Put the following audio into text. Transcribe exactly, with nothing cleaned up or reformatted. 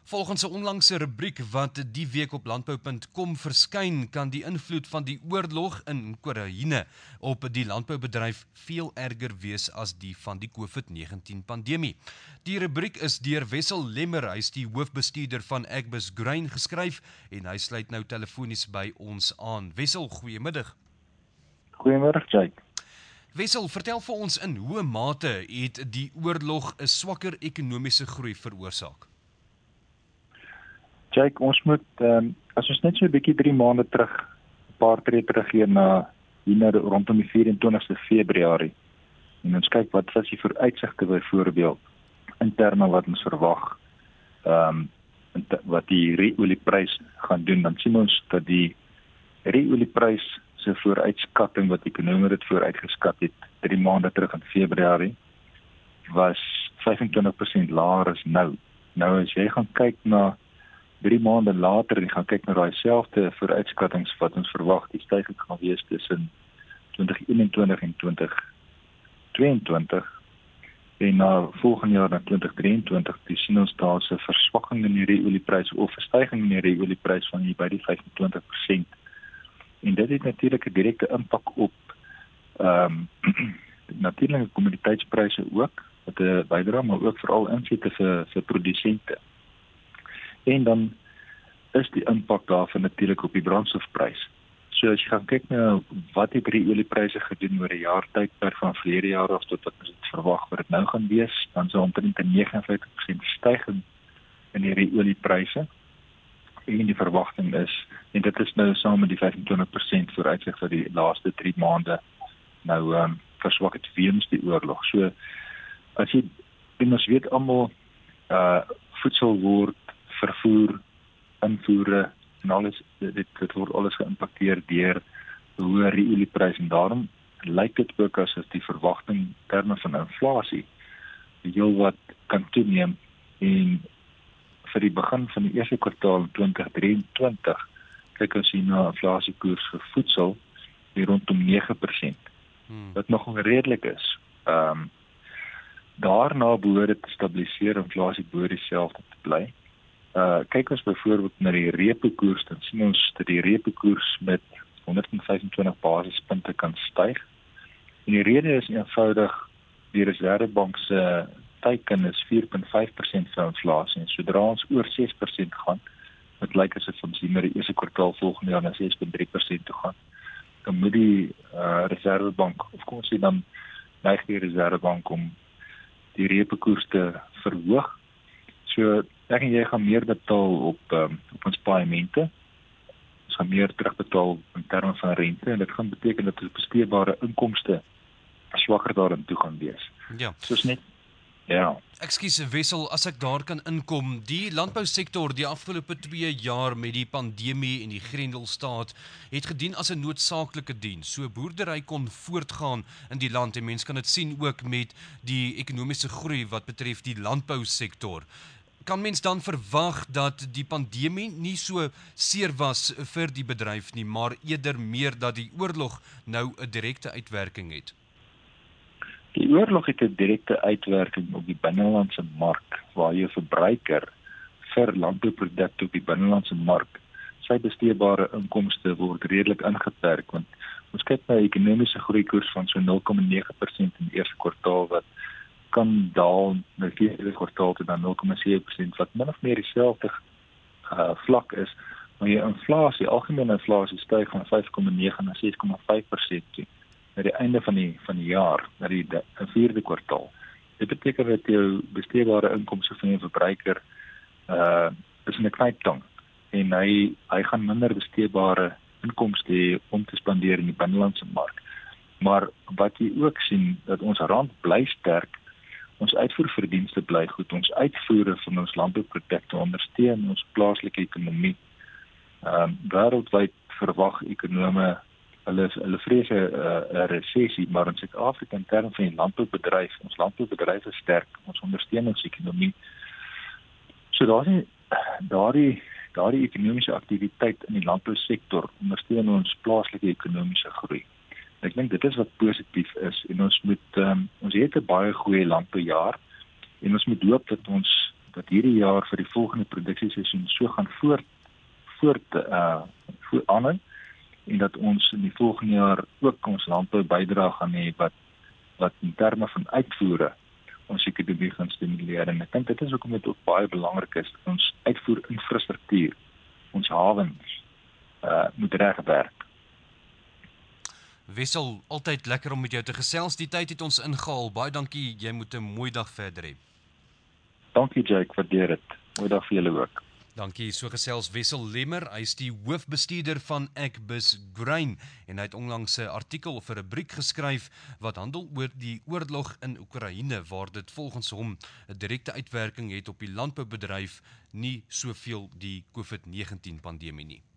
Volgens 'n onlangse rubriek wat die week op landbou punt com verskyn, kan die invloed van die oorlog in Oekraïne op die landboubedryf veel erger wees as die van die COVID negentien pandemie. Die rubriek is deur Wessel Lemmer, hy is die hoofbestuurder van Agbus Grain, geskryf en hy sluit nou telefonies by ons aan. Wessel, goeiemiddag. Goeiemiddag, Jake. Wessel, vertel vir ons in hoe mate het die oorlog 'n swakker ekonomiese groei veroorsaak? Jake, ons moet, um, as ons net so 'n bietjie drie maande terug, 'n paar tree terug hier na, hier na rondom die vyf de twintigste Februarie, en ons kyk wat was die vooruitsigte byvoorbeeld, in terme wat ons verwag, um, wat die ruolieprys gaan doen, dan sien ons dat die ruolieprys se vooruitskatting, wat ekonome dit vooruitgeskat het, drie maande terug in Februarie, was vyf en twintig persent laer as nou. Nou as jy gaan kyk na drie maande later en gaan kyk na daai selfde vooruitskattings wat ons verwag, die stygings gaan wees tussen twintig eenentwintig en twintig tweeëntwintig, en na volgende jaar na twintig drieëntwintig, die sien ons daar 'n verswakking in die ruolieprys of 'n stygings in die ruolieprys van hier by die vyf en twintig persent. En dit het natuurlik 'n direkte impak op ehm um, natuurlike kommoditeitspryse ook, wat 'n bydra, maar ook veral insette vir vir produsente. En dan is die impak daarvan natuurlik op die brandstofprys. So as jy gaan kyk na wat die ruoliepryse gedoen oor 'n jaar tydperk van verlede jaar af tot wat ons dit verwag wat dit nou gaan wees, dan sou omtrent 'n vyf en vyftig persent stygings in die ruoliepryse. En die verwagting is, en dit is nou saam met die vyf en twintig persent vooruitsig vir die laaste drie maande nou um, verswak het weens die oorlog. So as jy, en ons weet almal, uh, voedsel word vervoer, invoere en alles, dit, dit word alles geïmpakteer deur hoë ruolieprys, en daarom lyk dit ook asof die verwagting in terme van inflasie heel wat kan toeneem, en vir die begin van die eerste kwartaal twintig drieëntwintig kyk ons hier na inflasiekoers vir voedsel die rondom nege persent, hmm. wat nog redelik is. Um, daarna behoort dit te stabiliseer, inflasie behoort dieselfde te bly. Uh, kyk ons byvoorbeeld na die repo-koers, dan sien ons dat die repo-koers met honderd vyf en twintig basispunte kan styg. En die rede is eenvoudig, die Reserwebank se teiken is vier komma vyf persent vir inflasie, en sodra ons oor ses persent gaan, dit lyk asof ons hier met die eerste kwartaal volgende jaar na ses komma drie persent toe gaan, dan moet die uh, Reserwebank, of kom ons sê dan neig die Reserwebank om die repo-koers te verhoog. So ek en jy gaan meer betaal op, um, op ons paaiemente, ons gaan meer terugbetaal in terme van rente, en dit gaan beteken dat ons besteedbare inkomste swakker daarin toe gaan wees. Ja. Soos net, ja. Ekskuus Wessel, as ek daar kan inkom, die landbousektor die afgelope twee jaar met die pandemie en die Grendelstaat het gedien as 'n noodsaaklike diens. So boerdery kon voortgaan in die land, en mense kan dit sien ook met die ekonomiese groei wat betref die landbousektor. Kan mens dan verwag dat die pandemie nie so seer was vir die bedryf nie, maar eerder meer dat die oorlog nou 'n direkte uitwerking het? Die oorlog het 'n direkte uitwerking op die binnelandse mark, waar jy verbruiker vir landbouprodukte op die binnelandse mark, sy besteedbare inkomste word redelik ingeperk, want ons kyk na 'n ekonomiese groeikoers van so nul komma nege persent in die eerste kwartaal, wat kan daal na die vierde kwartaal tot dan nul komma sewe persent, wat min of meer dieselfde uh, vlak is, maar jy inflasie, algemene inflasie styg van vyf komma nege na ses komma vyf persent toe, na die einde van die, van die jaar, na die de, vierde kwartaal. Dit beteken dat jou besteedbare inkomste van jou verbruiker uh, is in 'n knyptang, en hy, hy gaan minder besteedbare inkomste hê om te spandeer in die binnelandse mark. Maar wat jy ook sien, dat ons rand bly sterk, ons uitvoerverdienste bly goed, ons uitvoere van ons landbouprodukte ondersteun ons plaaslike ekonomie. Um, wêreldwyd verwag ekonome, hulle, hulle vrees 'n resessie, maar in Suid-Afrika in terme van die landboubedryf, ons landboubedryf is sterk, ons ondersteun ons ekonomie. So daardie, daardie, daardie ekonomiese aktiwiteit in die landbousektor ondersteun ons plaaslike ekonomiese groei. Ek dink dit is wat positief is, en ons moet um, ons het 'n baie goeie landboujaar, en ons moet hoop dat ons dat hierdie jaar vir die volgende produksieseisoen so gaan voort voort uh voor aanhou en dat ons in die volgende jaar ook ons landbou bydra gaan hê wat wat in terme van uitvoere ons ekonomie gaan stimuleer. En ek dink dit is hoekom dit ook baie belangrik is dat ons uitvoerinfrastruktuur, ons hawens uh moet reg werk. Wessel, altyd lekker om met jou te gesels. Die tyd het ons ingehaal. Baie dankie. Jy moet 'n mooi dag verder hê. Dankie Jake, waardeer dit. Mooi dag vir julle ook. Dankie, so gesels Wessel Lemmer, hy is die hoofbestuurder van Agbus Grain en hy het onlangs 'n artikel of 'n rubriek geskryf wat handel oor die oorlog in Oekraïne waar dit volgens hom 'n direkte uitwerking het op die landboubedryf, nie soveel die COVID negentien pandemie nie.